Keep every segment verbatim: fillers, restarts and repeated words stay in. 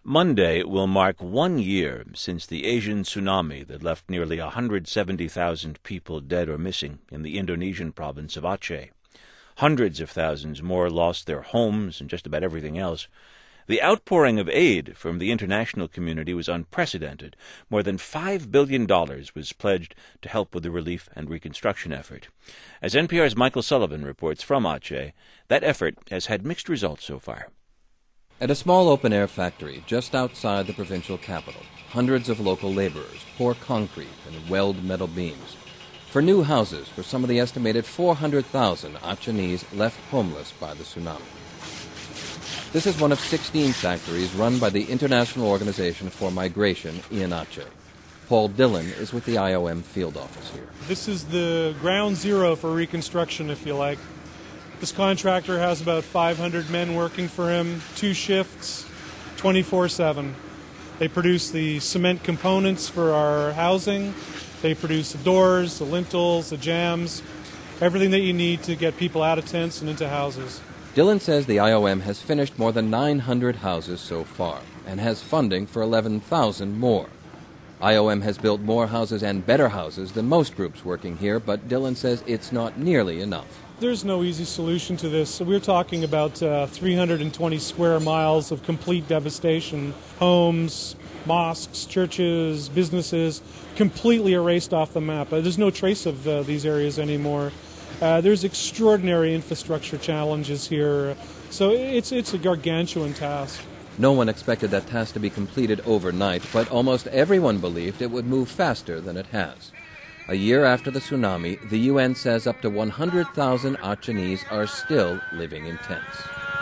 Monday will mark one year since the Asian tsunami that left nearly one hundred seventy thousand people dead or missing in the Indonesian province of Aceh. Hundreds of thousands more lost their homes and just about everything else. The outpouring of aid from the international community was unprecedented. More than five billion dollars was pledged to help with the relief and reconstruction effort. As N P R's Michael Sullivan reports from Aceh, that effort has had mixed results so far. At a small open-air factory just outside the provincial capital, hundreds of local laborers pour concrete and weld metal beams for new houses for some of the estimated four hundred thousand Acehnese left homeless by the tsunami. This is one of sixteen factories run by the International Organization for Migration in Aceh. Paul Dillon is with the I O M field office here. This is the ground zero for reconstruction, if you like. This contractor has about five hundred men working for him, two shifts, twenty-four seven. They produce the cement components for our housing. They produce the doors, the lintels, the jambs, everything that you need to get people out of tents and into houses. Dillon says the I O M has finished more than nine hundred houses so far and has funding for eleven thousand more. I O M has built more houses and better houses than most groups working here, but Dillon says it's not nearly enough. There's no easy solution to this. We're talking about uh, three hundred twenty square miles of complete devastation. Homes, mosques, churches, businesses, completely erased off the map. Uh, there's no trace of uh, these areas anymore. Uh, there's extraordinary infrastructure challenges here. So it's, it's a gargantuan task. No one expected that task to be completed overnight, but almost everyone believed it would move faster than it has. A year after the tsunami, the U N says up to one hundred thousand Acehnese are still living in tents.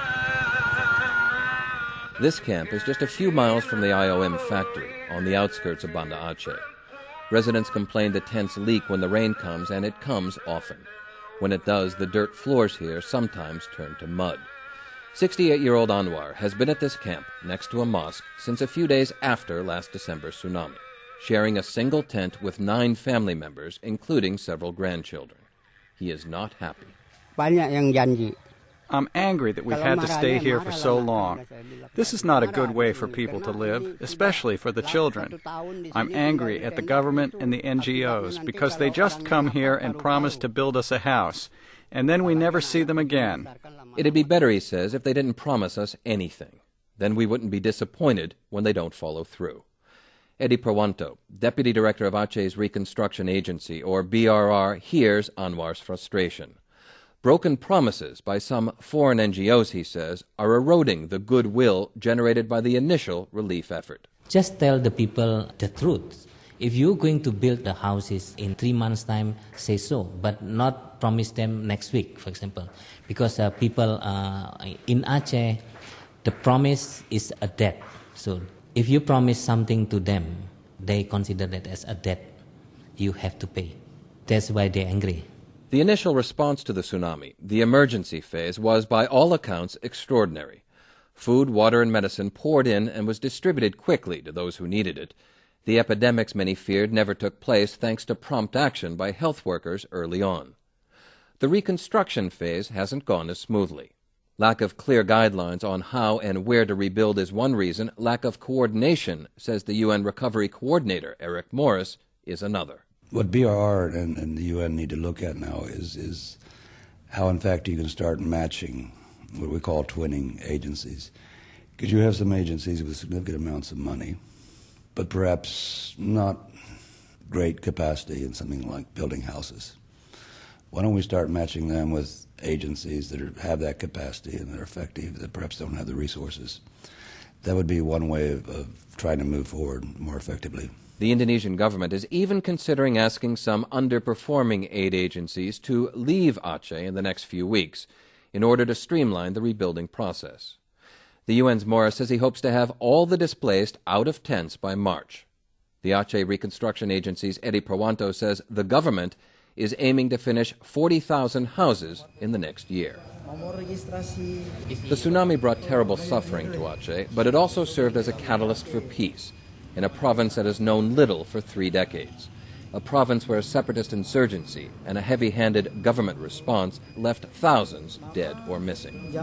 This camp is just a few miles from the I O M factory on the outskirts of Banda Aceh. Residents complain the tents leak when the rain comes, and it comes often. When it does, the dirt floors here sometimes turn to mud. sixty-eight-year-old Anwar has been at this camp next to a mosque since a few days after last December's tsunami, sharing a single tent with nine family members, including several grandchildren. He is not happy. I'm angry that we've had to stay here for so long. This is not a good way for people to live, especially for the children. I'm angry at the government and the N G Os because they just come here and promise to build us a house, and then we never see them again. It'd be better, he says, if they didn't promise us anything. Then we wouldn't be disappointed when they don't follow through. Eddie Prawanto, Deputy Director of Aceh's Reconstruction Agency, or B R R, hears Anwar's frustration. Broken promises by some foreign N G Os, he says, are eroding the goodwill generated by the initial relief effort. Just tell the people the truth. If you're going to build the houses in three months' time, say so, but not promise them next week, for example. Because uh, people uh, in Aceh, the promise is a debt. So if you promise something to them, they consider that as a debt. You have to pay. That's why they're angry. The initial response to the tsunami, the emergency phase, was by all accounts extraordinary. Food, water, and medicine poured in and was distributed quickly to those who needed it. The epidemics many feared never took place thanks to prompt action by health workers early on. The reconstruction phase hasn't gone as smoothly. Lack of clear guidelines on how and where to rebuild is one reason. Lack of coordination, says the U N Recovery Coordinator, Eric Morris, is another. What B R R and, and the U N need to look at now is, is how, in fact, you can start matching what we call twinning agencies. Because you have some agencies with significant amounts of money, but perhaps not great capacity in something like building houses. Why don't we start matching them with agencies that are, have that capacity and that are effective, that perhaps don't have the resources? That would be one way of, of trying to move forward more effectively. The Indonesian government is even considering asking some underperforming aid agencies to leave Aceh in the next few weeks in order to streamline the rebuilding process. The U N's Morris says he hopes to have all the displaced out of tents by March. The Aceh Reconstruction Agency's Eddie Prawanto says the government is aiming to finish forty thousand houses in the next year. The tsunami brought terrible suffering to Aceh, but it also served as a catalyst for peace in a province that has known little for three decades. a province where separatist insurgency and a heavy-handed government response left thousands dead or missing.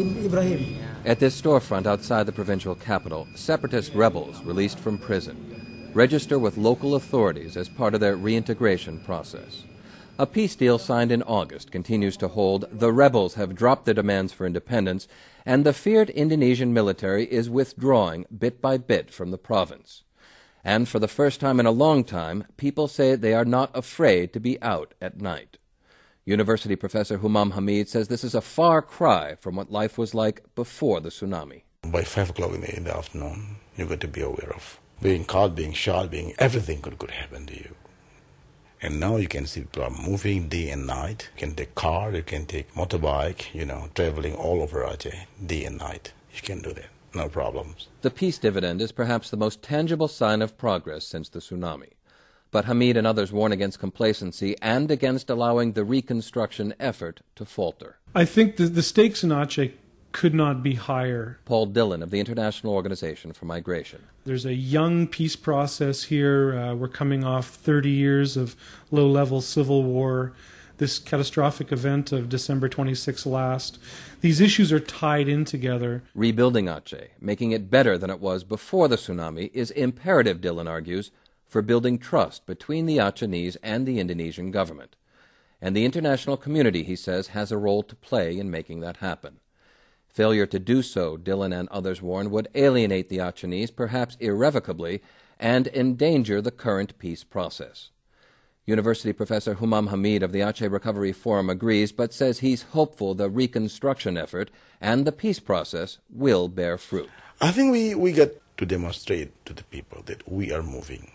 At this storefront outside the provincial capital, separatist rebels released from prison register with local authorities as part of their reintegration process. A peace deal signed in August continues to hold. The rebels have dropped their demands for independence, and the feared Indonesian military is withdrawing bit by bit from the province. And for the first time in a long time, people say they are not afraid to be out at night. University professor Humam Hamid says this is a far cry from what life was like before the tsunami. By five o'clock in the, in the afternoon, you've got to be aware of being caught, being shot, being everything could, could happen to you. And now you can see people are moving day and night. You can take car, you can take motorbike, you know, traveling all over Aceh, day and night. You can do that, no problems. The peace dividend is perhaps the most tangible sign of progress since the tsunami. But Hamid and others warn against complacency and against allowing the reconstruction effort to falter. I think the, the stakes in Aceh could not be higher. Paul Dillon of the International Organization for Migration. There's a young peace process here. Uh, we're coming off thirty years of low-level civil war. This catastrophic event of December twenty-sixth last. These issues are tied in together. Rebuilding Aceh, making it better than it was before the tsunami, is imperative, Dillon argues, for building trust between the Acehnese and the Indonesian government. And the international community, he says, has a role to play in making that happen. Failure to do so, Dillon and others warn, would alienate the Acehnese, perhaps irrevocably, and endanger the current peace process. University professor Humam Hamid of the Aceh Recovery Forum agrees, but says he's hopeful the reconstruction effort and the peace process will bear fruit. I think we, we got to demonstrate to the people that we are moving.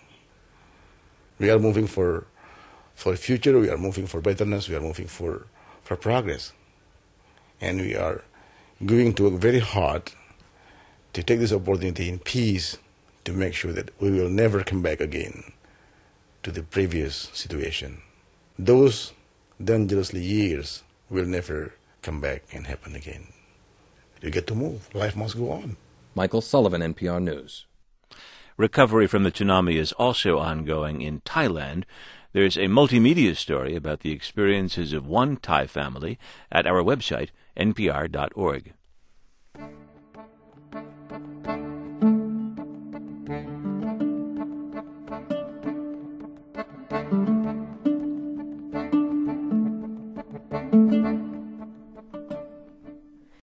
We are moving for for the future, we are moving for betterness, we are moving for, for progress. And we are going to work very hard to take this opportunity in peace to make sure that we will never come back again to the previous situation. Those dangerously years will never come back and happen again. You get to move. Life must go on. Michael Sullivan, N P R News. Recovery from the tsunami is also ongoing in Thailand. There's a multimedia story about the experiences of one Thai family at our website, N P R dot org.